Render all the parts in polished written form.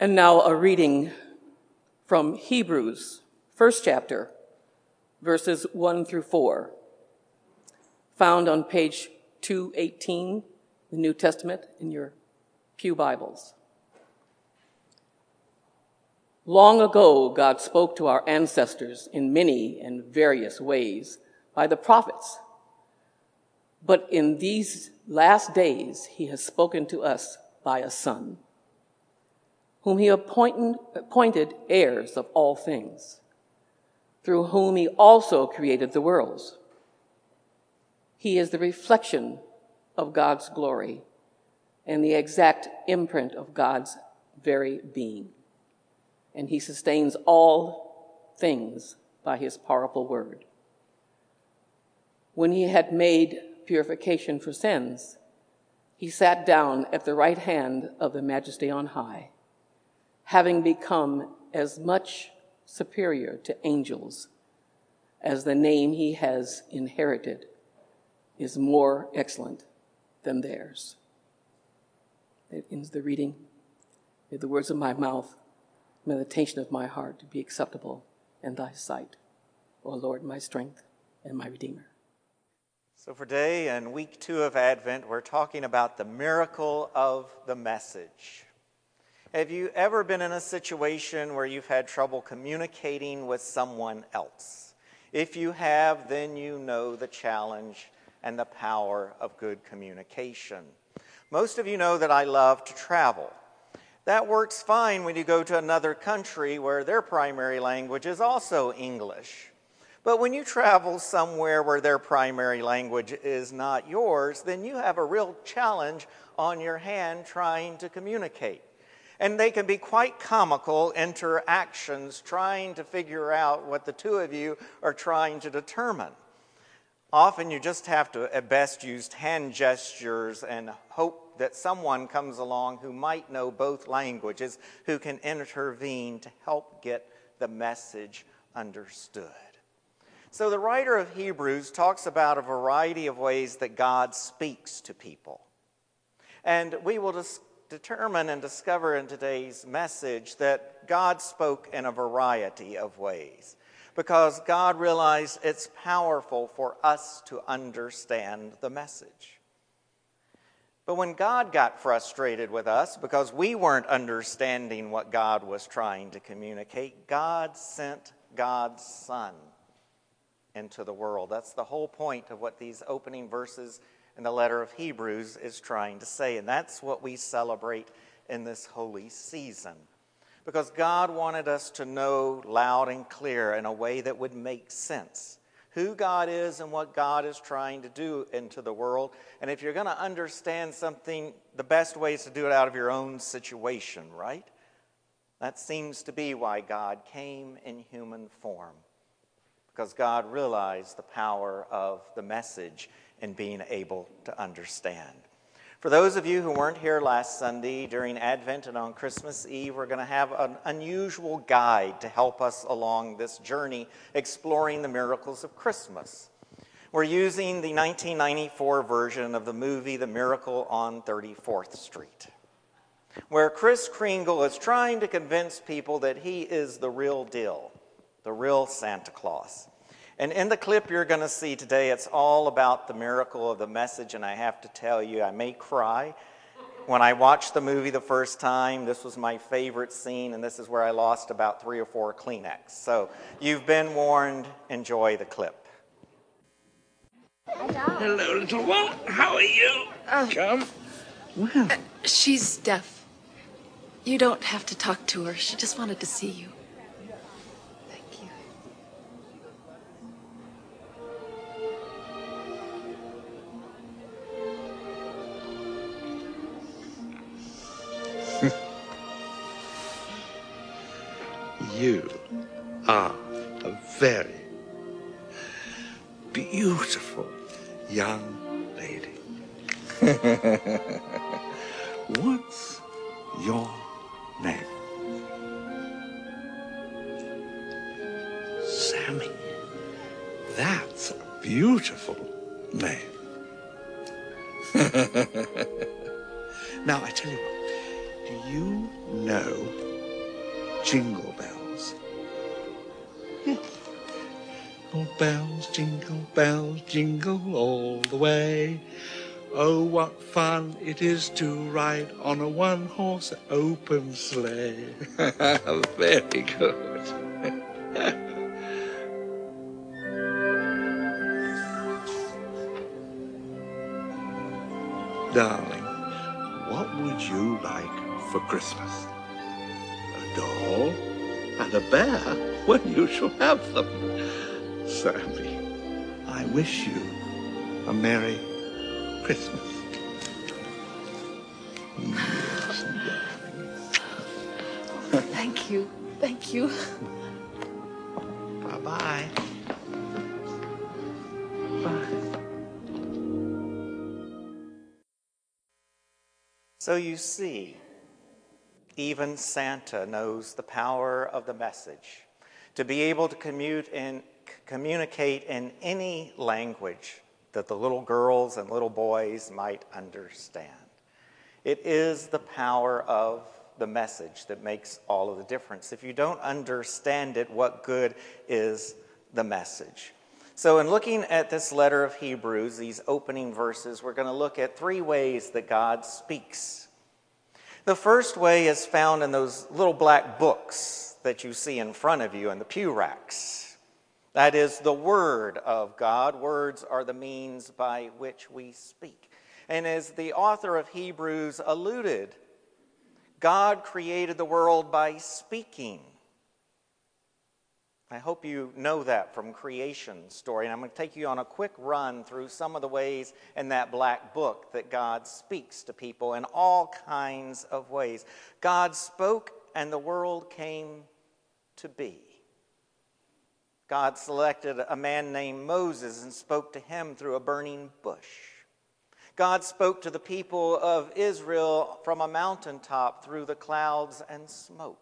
And now a reading from Hebrews, first chapter, verses 1 through 4, found on page 218, the New Testament, in your pew Bibles. Long ago, God spoke to our ancestors in many and various ways by the prophets. But in these last days, he has spoken to us by a Son, whom he appointed heirs of all things, through whom he also created the worlds. He is the reflection of God's glory and the exact imprint of God's very being. And he sustains all things by his powerful word. When he had made purification for sins, he sat down at the right hand of the Majesty on high, having become as much superior to angels as the name he has inherited is more excellent than theirs. That ends the reading. May the words of my mouth, meditation of my heart be acceptable in thy sight, O Lord, my strength and my Redeemer. So for today and week 2 of Advent, we're talking about the miracle of the message. Have you ever been in a situation where you've had trouble communicating with someone else? If you have, then you know the challenge and the power of good communication. Most of you know that I love to travel. That works fine when you go to another country where their primary language is also English. But when you travel somewhere where their primary language is not yours, then you have a real challenge on your hand trying to communicate. And they can be quite comical interactions trying to figure out what the two of you are trying to determine. Often you just have to, at best, use hand gestures and hope that someone comes along who might know both languages, who can intervene to help get the message understood. So the writer of Hebrews talks about a variety of ways that God speaks to people. And we will determine and discover in today's message that God spoke in a variety of ways, because God realized it's powerful for us to understand the message. But when God got frustrated with us because we weren't understanding what God was trying to communicate, God sent God's Son into the world. That's the whole point of what these opening verses in the letter of Hebrews is trying to say. And that's what we celebrate in this holy season. Because God wanted us to know loud and clear in a way that would make sense who God is and what God is trying to do into the world. And if you're going to understand something, the best way is to do it out of your own situation, right? That seems to be why God came in human form. Because God realized the power of the message in being able to understand. For those of you who weren't here last Sunday, during Advent and on Christmas Eve, we're going to have an unusual guide to help us along this journey, exploring the miracles of Christmas. We're using the 1994 version of the movie The Miracle on 34th Street, where Kris Kringle is trying to convince people that he is the real deal, the real Santa Claus. And in the clip you're going to see today, it's all about the miracle of the message, and I have to tell you, I may cry. When I watched the movie the first time, this was my favorite scene, and this is where I lost about 3 or 4 Kleenex. So you've been warned. Enjoy the clip. Hello, little one. How are you? Come. Well. She's deaf. You don't have to talk to her. She just wanted to see you. Thank you. You are a very beautiful young lady. What's your name? Sammy. That's a beautiful name. Now, I tell you what, do you know jingle bells. Jingle bells, jingle all the way. Oh, what fun it is to ride on a one-horse open sleigh. Very good. Darling, what would you like for Christmas? A doll and a bear? Well, you shall have them. Sammy, I wish you a Merry Christmas. Yes, darling. Thank you. Thank you. Bye-bye. Bye. So you see, even Santa knows the power of the message to be able to communicate in any language that the little girls and little boys might understand. It is the power of the message that makes all of the difference. If you don't understand it, what good is the message? So in looking at this letter of Hebrews, these opening verses, we're going to look at 3 ways that God speaks. The first way is found in those little black books that you see in front of you in the pew racks. That is the Word of God. Words are the means by which we speak. And as the author of Hebrews alluded, God created the world by speaking. I hope you know that from creation story. And I'm going to take you on a quick run through some of the ways in that black book that God speaks to people in all kinds of ways. God spoke and the world came to be. God selected a man named Moses and spoke to him through a burning bush. God spoke to the people of Israel from a mountaintop through the clouds and smoke.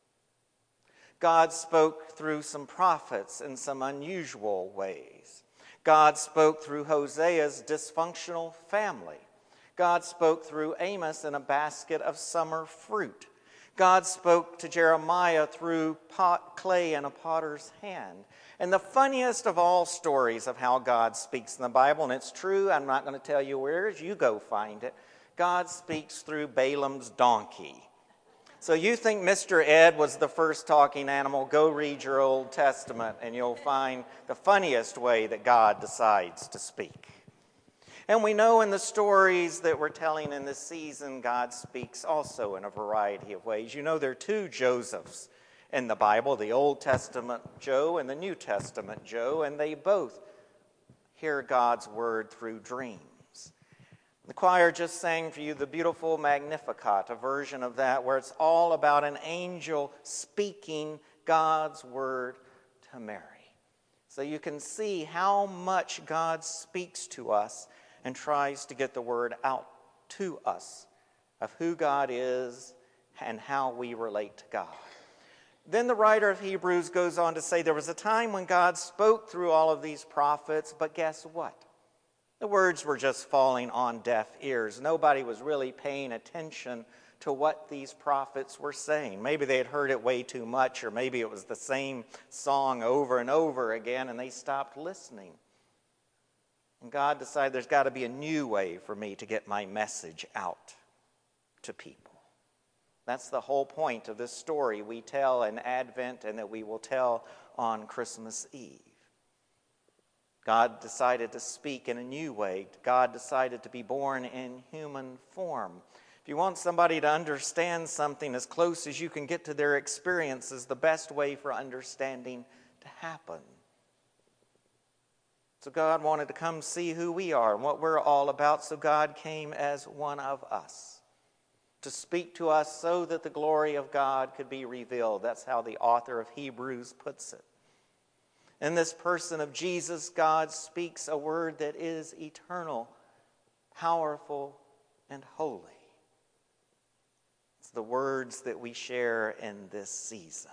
God spoke through some prophets in some unusual ways. God spoke through Hosea's dysfunctional family. God spoke through Amos in a basket of summer fruit. God spoke to Jeremiah through clay in a potter's hand. And the funniest of all stories of how God speaks in the Bible, and it's true, I'm not going to tell you where it is, you go find it. God speaks through Balaam's donkey. So you think Mr. Ed was the first talking animal, go read your Old Testament and you'll find the funniest way that God decides to speak. And we know in the stories that we're telling in this season, God speaks also in a variety of ways. You know there are 2 Josephs in the Bible, the Old Testament Joe and the New Testament Joe, and they both hear God's word through dreams. The choir just sang for you the beautiful Magnificat, a version of that where it's all about an angel speaking God's word to Mary. So you can see how much God speaks to us and tries to get the word out to us of who God is and how we relate to God. Then the writer of Hebrews goes on to say there was a time when God spoke through all of these prophets, but guess what? The words were just falling on deaf ears. Nobody was really paying attention to what these prophets were saying. Maybe they had heard it way too much, or maybe it was the same song over and over again, and they stopped listening. And God decided there's got to be a new way for me to get my message out to people. That's the whole point of this story we tell in Advent and that we will tell on Christmas Eve. God decided to speak in a new way. God decided to be born in human form. If you want somebody to understand something as close as you can get to their experience is the best way for understanding to happen. So God wanted to come see who we are and what we're all about, so God came as one of us to speak to us so that the glory of God could be revealed. That's how the author of Hebrews puts it. In this person of Jesus, God speaks a word that is eternal, powerful, and holy. It's the words that we share in this season.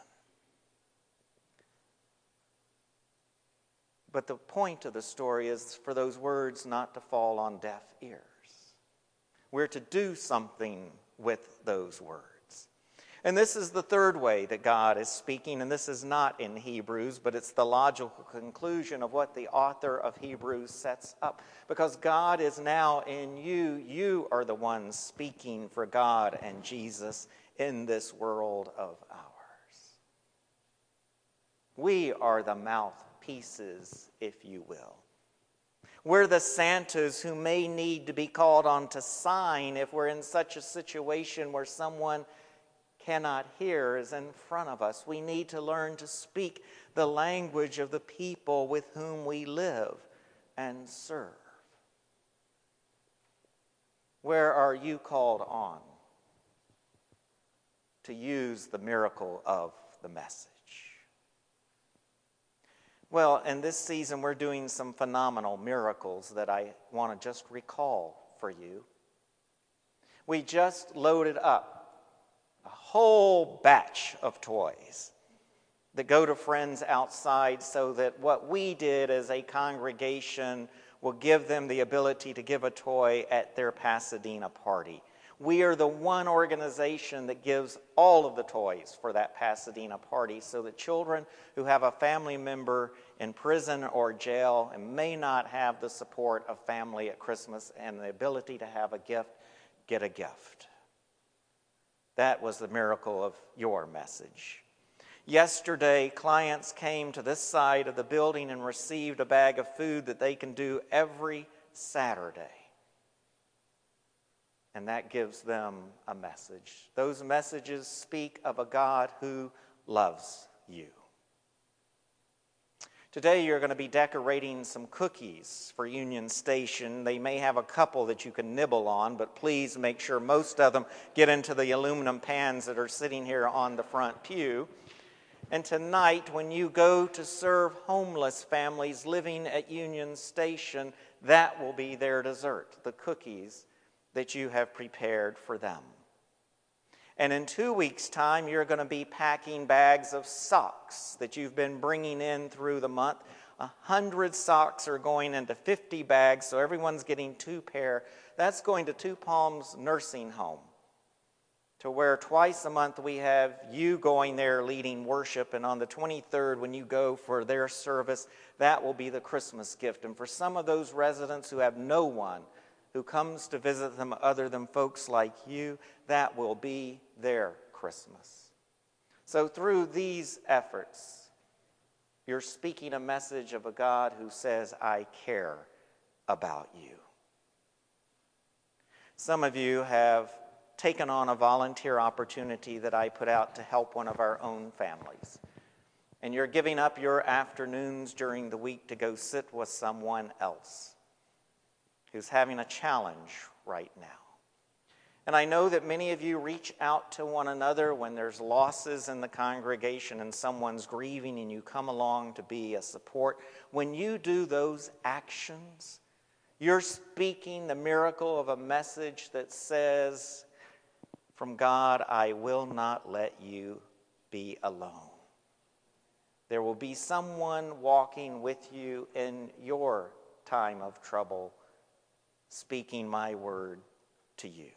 But the point of the story is for those words not to fall on deaf ears. We're to do something with those words. And this is the third way that God is speaking, and this is not in Hebrews, but it's the logical conclusion of what the author of Hebrews sets up. Because God is now in you. You are the ones speaking for God and Jesus in this world of ours. We are the mouthpieces, if you will. We're the Santas who may need to be called on to sign if we're in such a situation where someone cannot hear is in front of us. We need to learn to speak the language of the people with whom we live and serve. Where are you called on to use the miracle of the message? Well, in this season, we're doing some phenomenal miracles that I want to just recall for you. We just loaded up a whole batch of toys that go to friends outside so that what we did as a congregation will give them the ability to give a toy at their Pasadena party. We are the one organization that gives all of the toys for that Pasadena party so that children who have a family member in prison or jail and may not have the support of family at Christmas and the ability to have a gift, get a gift. That was the miracle of your message. Yesterday, clients came to this side of the building and received a bag of food that they can do every Saturday. And that gives them a message. Those messages speak of a God who loves you. Today you're going to be decorating some cookies for Union Station. They may have a couple that you can nibble on, but please make sure most of them get into the aluminum pans that are sitting here on the front pew. And tonight, when you go to serve homeless families living at Union Station, that will be their dessert, the cookies that you have prepared for them. And in 2 weeks' time, you're going to be packing bags of socks that you've been bringing in through the month. 100 socks are going into 50 bags, so everyone's getting 2 pair. That's going to Two Palms Nursing Home, to where twice a month we have you going there leading worship, and on the 23rd when you go for their service, that will be the Christmas gift. And for some of those residents who have no one who comes to visit them other than folks like you, that will be their Christmas. So through these efforts, you're speaking a message of a God who says, I care about you. Some of you have taken on a volunteer opportunity that I put out to help one of our own families. And you're giving up your afternoons during the week to go sit with someone else who's having a challenge right now. And I know that many of you reach out to one another when there's losses in the congregation and someone's grieving and you come along to be a support. When you do those actions, you're speaking the miracle of a message that says, from God, I will not let you be alone. There will be someone walking with you in your time of trouble, speaking my word to you.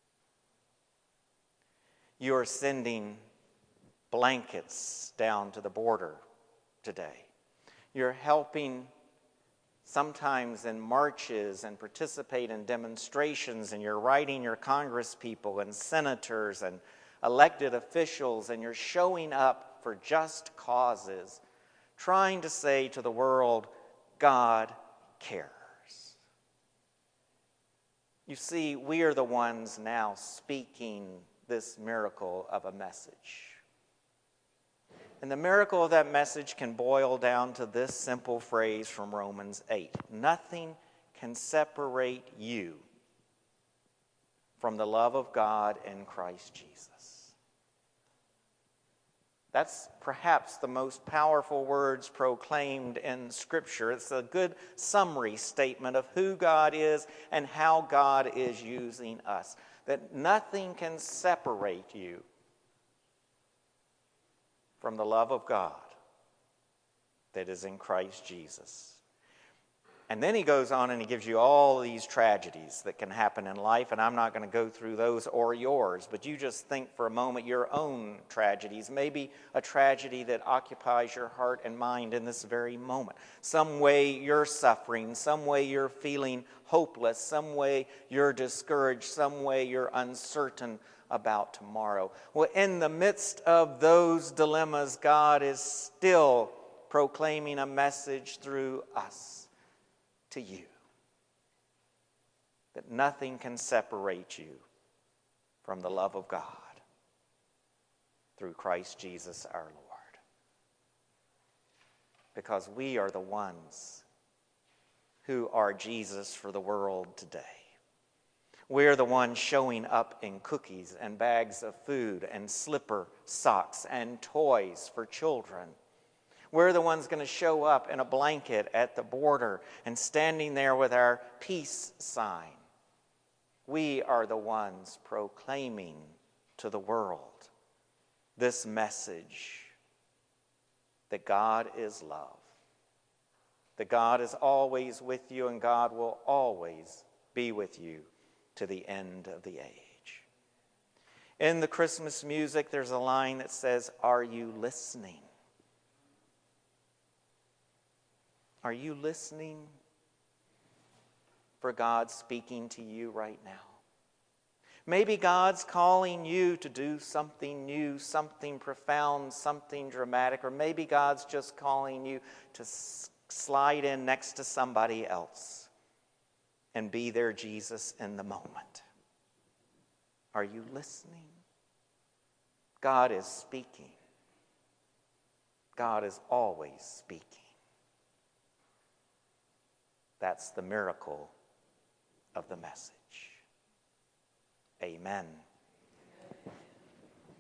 You are sending blankets down to the border today. You're helping sometimes in marches and participate in demonstrations, and you're writing your congresspeople and senators and elected officials, and you're showing up for just causes, trying to say to the world, God cares. You see, we are the ones now speaking this miracle of a message. And the miracle of that message can boil down to this simple phrase from Romans 8. Nothing can separate you from the love of God in Christ Jesus. That's perhaps the most powerful words proclaimed in Scripture. It's a good summary statement of who God is and how God is using us. That nothing can separate you from the love of God that is in Christ Jesus. And then he goes on and he gives you all these tragedies that can happen in life, and I'm not going to go through those or yours, but you just think for a moment your own tragedies, maybe a tragedy that occupies your heart and mind in this very moment. Some way you're suffering, some way you're feeling hopeless, some way you're discouraged, some way you're uncertain about tomorrow. Well, in the midst of those dilemmas, God is still proclaiming a message through us to you, that nothing can separate you from the love of God through Christ Jesus our Lord. Because we are the ones who are Jesus for the world today. We're the ones showing up in cookies and bags of food and slipper socks and toys for children. We're the ones going to show up in a blanket at the border and standing there with our peace sign. We are the ones proclaiming to the world this message that God is love, that God is always with you and God will always be with you to the end of the age. In the Christmas music, there's a line that says, "Are you listening?" Are you listening for God speaking to you right now? Maybe God's calling you to do something new, something profound, something dramatic, or maybe God's just calling you to slide in next to somebody else and be their Jesus in the moment. Are you listening? God is speaking. God is always speaking. That's the miracle of the message. Amen.